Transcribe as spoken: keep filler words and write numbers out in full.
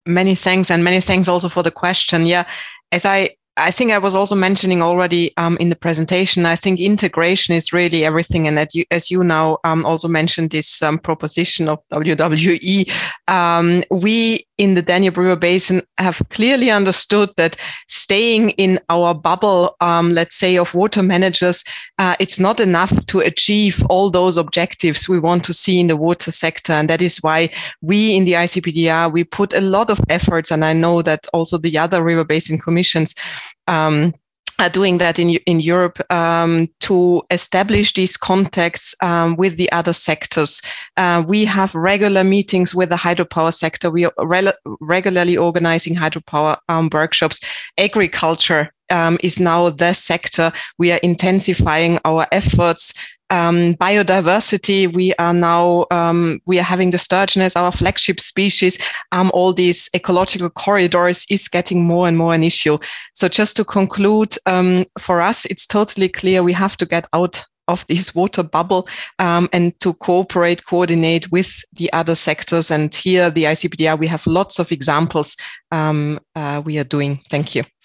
Many thanks, and many thanks also for the question. Yeah, as I I think I was also mentioning already um, in the presentation, I think integration is really everything. And that you, as you now um, also mentioned this um, proposition of W W E, um, we in the Danube River Basin have clearly understood that staying in our bubble, um, let's say, of water managers, uh, it's not enough to achieve all those objectives we want to see in the water sector. And that is why we in the I C P D R, we put a lot of efforts, and I know that also the other river basin commissions um, are doing that in in Europe um, to establish these contacts um, with the other sectors. Uh, we have regular meetings with the hydropower sector. We are re- regularly organizing hydropower um, workshops. Agriculture um, is now the sector. We are intensifying our efforts. Um, biodiversity, we are now um, we are having the sturgeon as our flagship species. Um, all these ecological corridors is getting more and more an issue. So just to conclude, um, for us, it's totally clear we have to get out of this water bubble um, and to cooperate, coordinate with the other sectors. And here, the I C P D R, we have lots of examples um, uh, we are doing. Thank you.